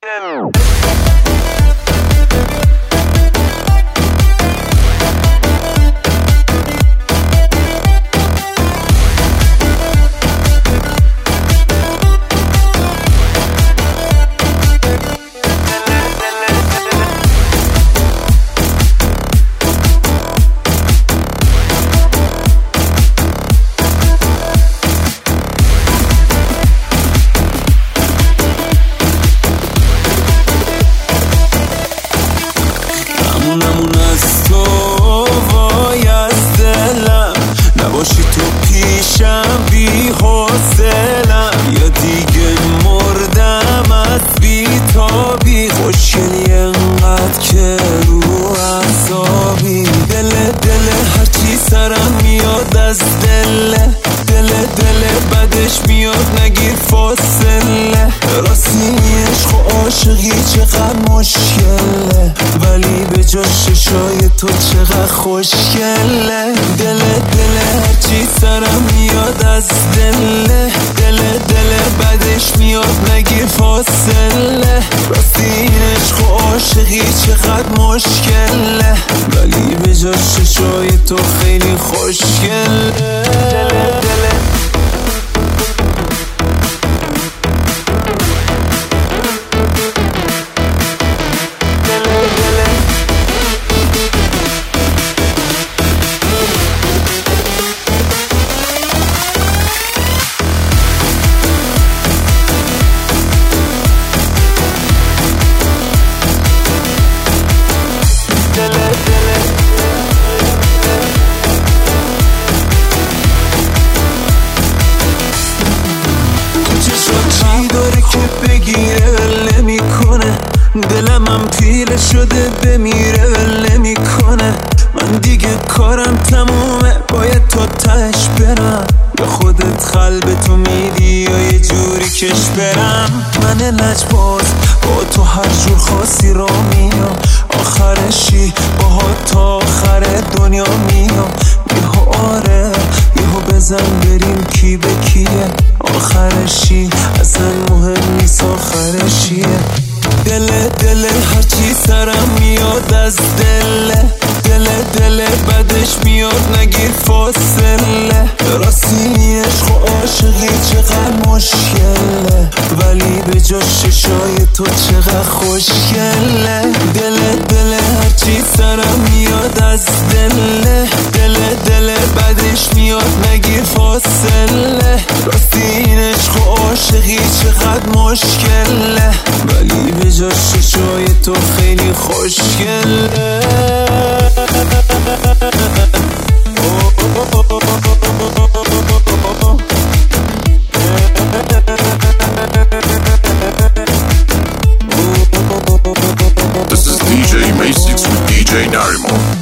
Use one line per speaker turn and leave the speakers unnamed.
نمون از تو وای از دلم، نباشی تو پیشم بی حوصلم، یا دیگه مردم از بی تابی، خوشگلی انقدر که رو اعصابی، دل هرچی سرم میاد از دل بدش میاد نگیر فاصله، راستی عشق و عاشقی چقدر مشکله، ولی به جا ششای تو چقدر خوشگله، دل هرچی سرم میاد از دل بدش میاد نگیر فاصله، راستی عشق و عاشقی چقدر مشکله، ولی به جا ششای تو خیلی خوشگله. بگیره ول نمیکنه، دلم هم پیله شده بمیره ول نمیکنه، من دیگه کارم تمومه باید تو تهش برم، یا خودت قلبتو میدی یا یه جوری کش برم، من لجباز با تو هر جور خاصی را میام، آخرشی با تا آخر دنیا میام، یهو آره یهو بزن بریم کی به کیه، آخرشی اصلا مهم نیست آخرشیه، دل هرچی سرم میاد از دل بدش میاد نگیر فاصله، راستی عشق و عاشقی چقدر مشکله، ولی به جا ششای تو چقدر خوشگله، دل هرچی سرم میاد از دل بدش میاد نگیر فاصله، راستی عشق و عاشقی چقدر مشکله، ولی به جا ششای تو خیلی خوشگله.
This is DJ Maysix with DJ Narimo.